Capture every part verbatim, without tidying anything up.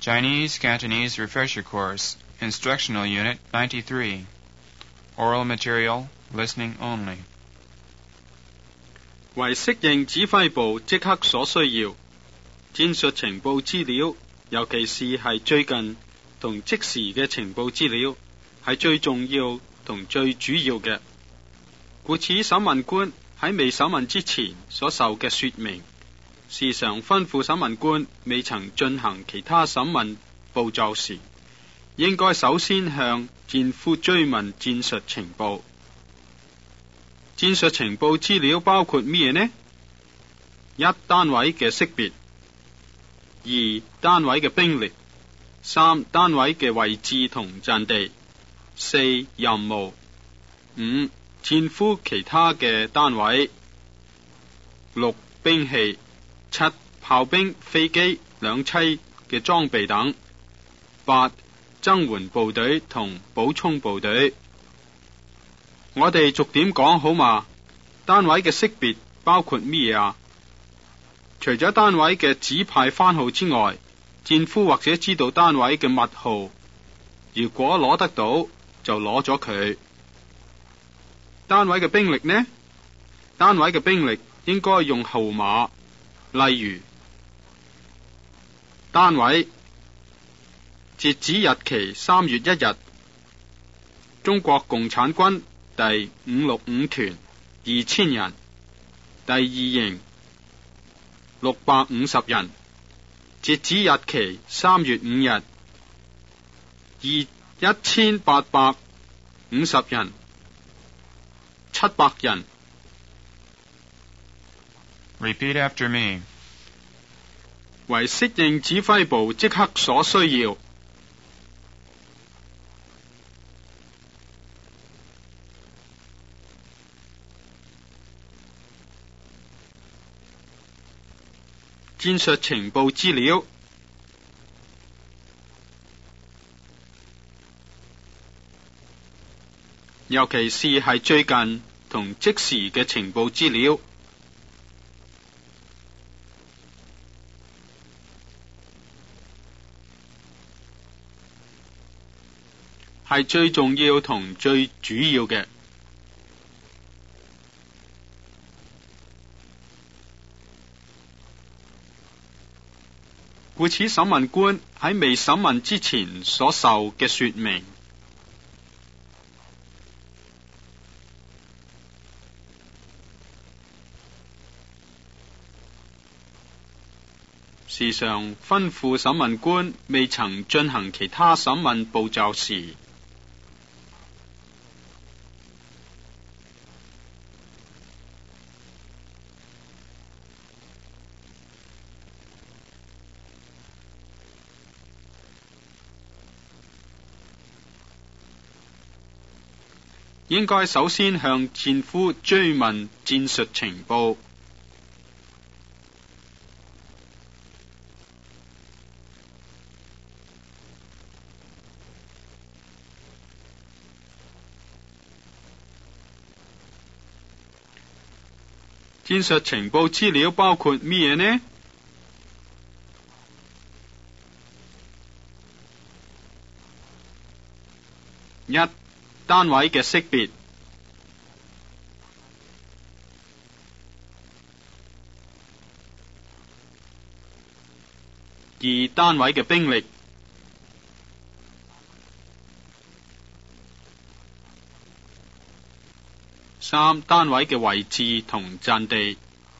Chinese Cantonese Refresher Course, Instructional Unit ninety-three. Oral Material, Listening Only. 為適應指揮部即刻所需要，戰術情報資料，尤其是係最近同即時嘅情報資料，係最重要同最主要嘅。故此，審問官喺未審問之前所受嘅說明，時常吩咐審問官未曾進行其他審問步驟時，應該首先向戰俘追問戰術情報。戰術情報資料包括咩呢？一、單位嘅識別；二、單位嘅兵力；三、單位嘅位置同陣地；四、任務；五、戰俘其他嘅單位；六、兵器；七、炮兵、飛機、兩棲嘅裝備等；八、增援部隊同補充部隊。我哋逐點講好嘛？單位嘅識別包括咩啊？除咗單位嘅指派番號之外，戰俘或者知道單位嘅密號，如果攞得到就攞咗佢。單位嘅兵力呢？單位嘅兵力應該用號碼，例如單位截止日期三月一日，中國共產軍第五六五團二千人，第二營六百五十人，截止日期三月五日，二一千八百五十人，七百人。 Repeat after me. 為適應指揮部即刻所需要，戰術情報資料，尤其是係最近同即時嘅情報資料，係最重要同最主要嘅。故此，審問官喺未審問之前所受嘅說明，時常吩咐審問官未曾進行其他審問步驟時，應該首先向戰俘追問戰術情報。戰術情報資料包括咩呢？一、單位嘅識別；二、單位嘅兵力；三、單位嘅位置同陣地；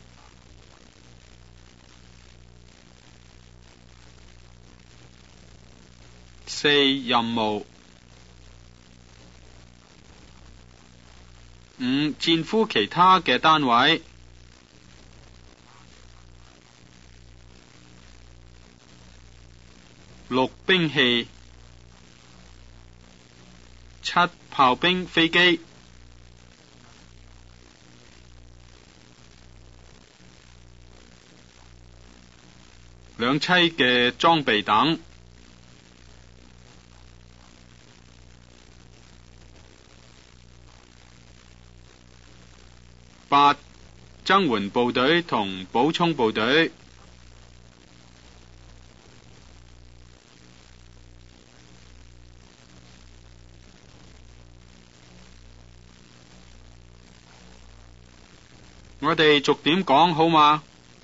四、任務；五、戰俘其他嘅單位；六、兵器；七、炮兵、飛機；兩棲嘅裝備等。八、增援部隊同補充部隊； 我哋逐點講好嗎？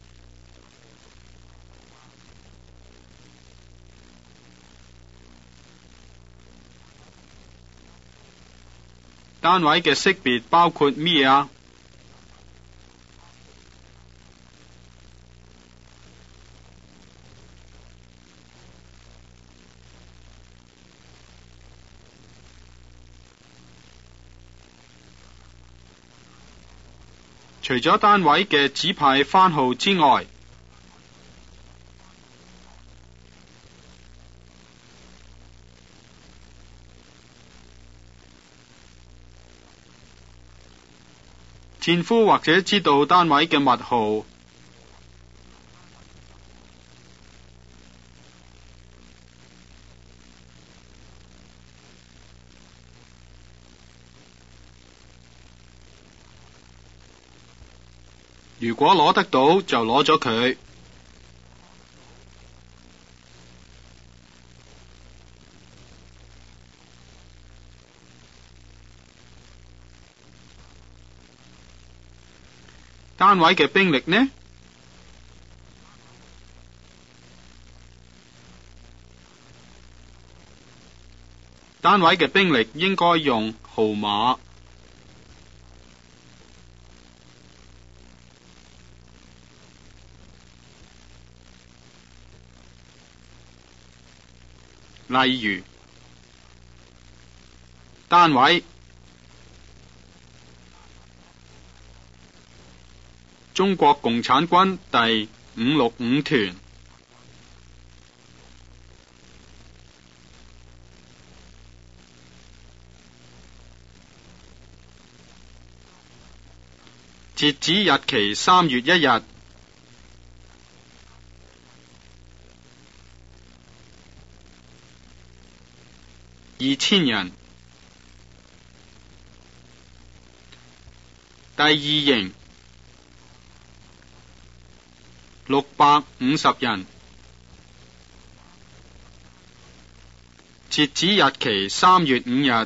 單位嘅識別包括咩啊？除咗單位嘅指派番號之外，戰俘或者知道單位嘅密號。如果攞得到就攞咗佢。單位嘅兵力呢？單位嘅兵力應該用號碼。例如，單位中國共產軍第五六五團，截止日期三月一日。二千人。第二營六百五十人，截止日期三月五日。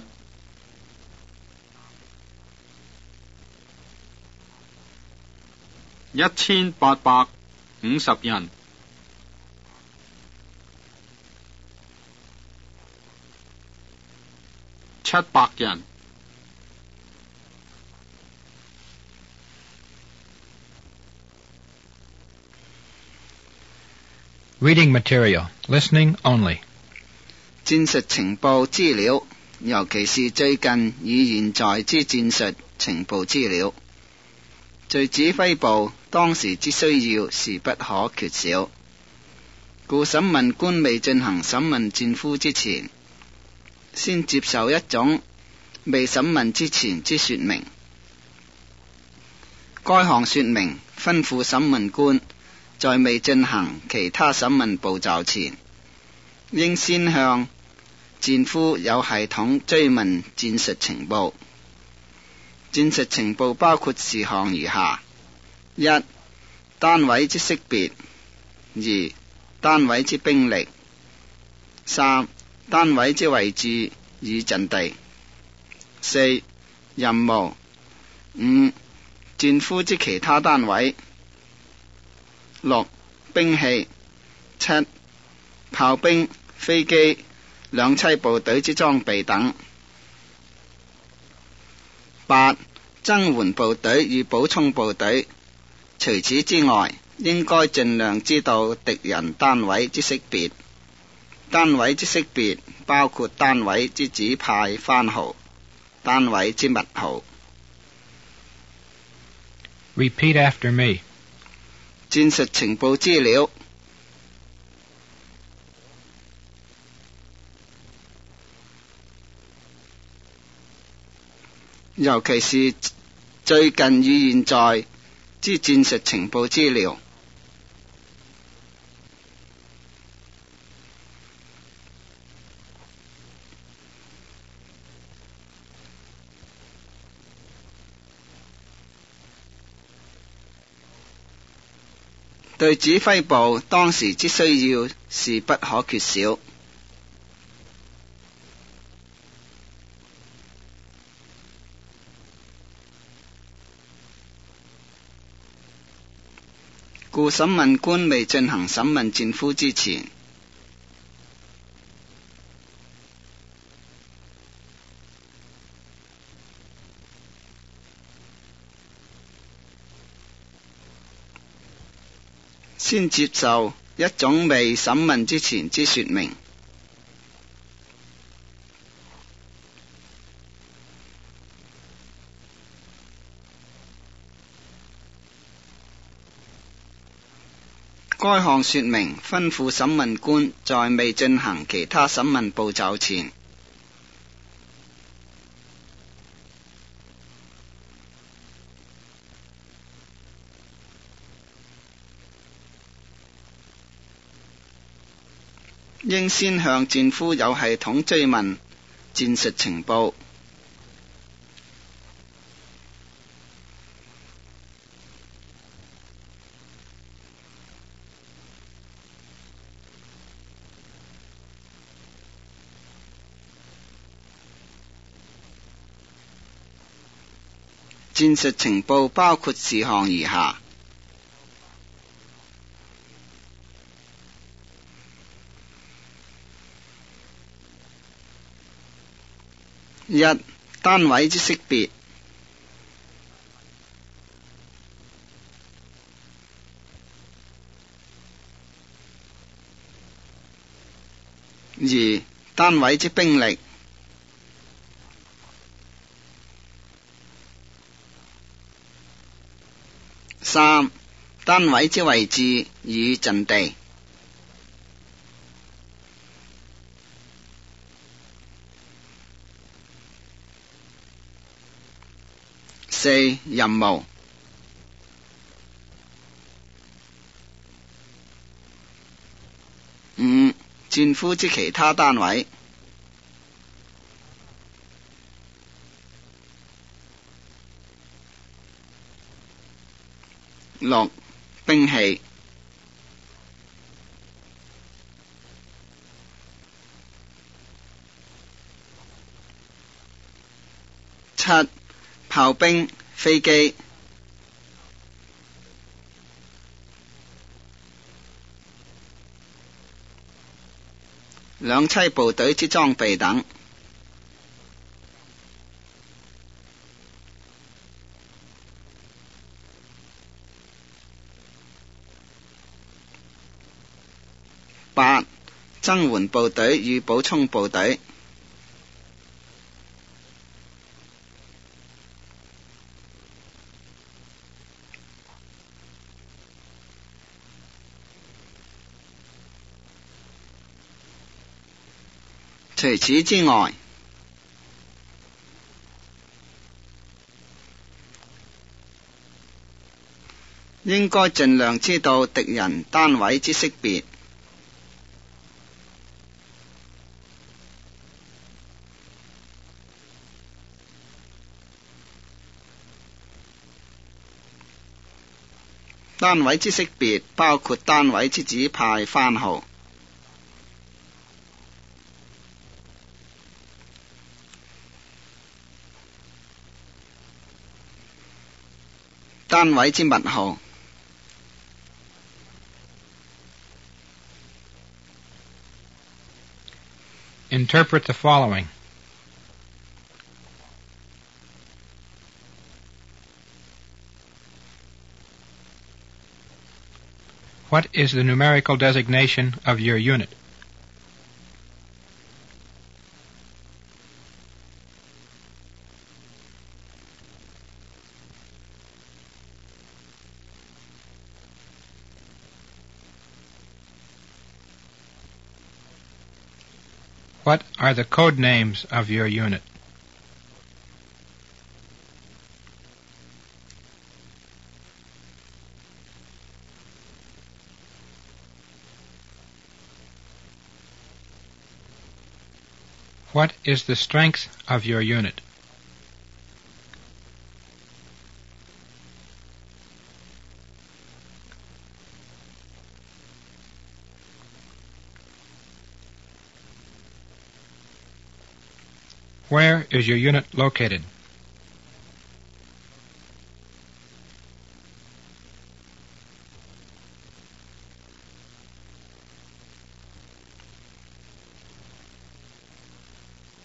一千八百五十人。七百人。 Reading material. Listening only. 戰術情報資料，尤其是最近與現在之戰術情報資料，在指揮部當時之需要是不可缺少。故審問官未進行審問戰俘之前，先接受一種未審問之前之說明。該項說明吩咐審問官在未進行其他審問步驟前，應先向戰俘有系統追問戰術情報。戰術情報包括事項如下：一、單位之識別；二、單位之兵力；三、單位之位置與陣地；四、任務；五、戰俘之其他單位；六、兵器；七、炮兵、飛機、兩棲部隊之裝備等；八、增援部隊與補充部隊。除此之外，應該盡量知道敵人單位之識別。單位之識別包括單位之指派番號、單位之密號。 Repeat after me. 戰術情報資料，尤其是最近與現在之戰術情報資料。對指揮部當時之需要是不可缺少。 故審問官未進行審問戰俘之前，先接受一種未審問之前之說明。該項說明吩咐審問官在未進行其他審問步驟前，應先向戰俘有系統追問戰術情報。戰術情報包括事項如下：一、單位之識別；二、單位之兵力；三、單位之位置與陣地；四、任務；五、戰俘之其他單位；六、兵器；七、炮兵、飛機；兩棲部隊之裝備等；八、增援部隊與補充部隊；除此之外，應該盡量知道敵人單位之識別。單位之識別包括單位之指派番號、單位之物號、 Interpret the following. What is the numerical designation of your unit? What are the code names of your unit? What is the strength of your unit? Where is your unit located?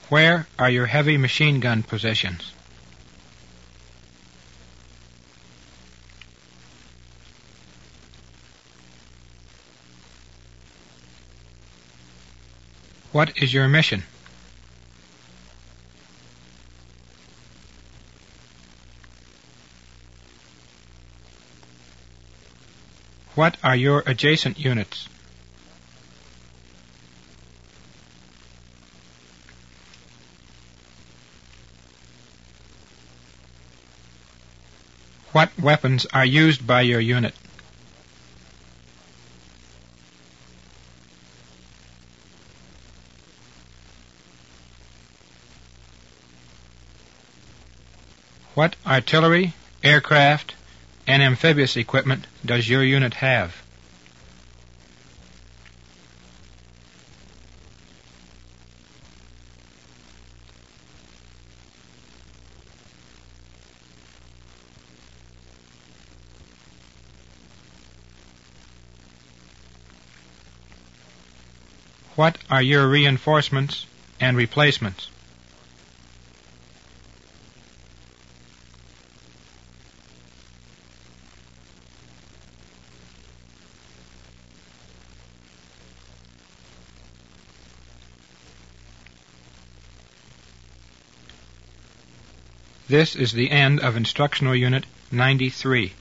Where are your heavy machine gun positions? What is your mission? What are your adjacent units? What weapons are used by your unit? What artillery, aircraft, and amphibious equipment does your unit have? What are your reinforcements and replacements? This is the end of Instructional Unit ninety-three.